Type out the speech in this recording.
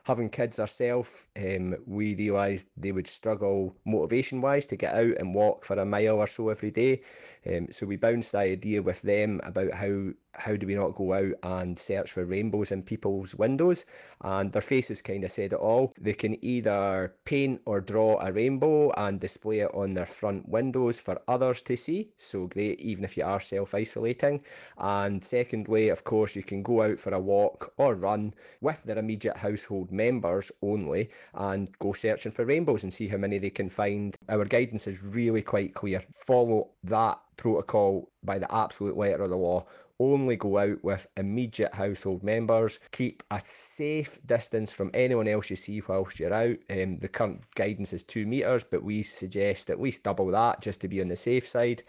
Having kids ourselves, we realised they would struggle motivation wise to get out and walk for a mile or so every day. So we bounced the idea with them about how do we not go out and search for rainbows in people's windows, and their faces kind of said it all. They can either paint or draw a rainbow and display it on their front windows for others to see, so great even if you are self-isolating. And secondly, of course, you can go out for a walk or run with their immediate household members only and go searching for rainbows and see how many they can find. Our guidance is really quite clear. Follow that protocol by the absolute letter of the law. Only go out with immediate household members. Keep a safe distance from anyone else you see whilst you're out. The current guidance is 2 metres, but we suggest at least double that just to be on the safe side.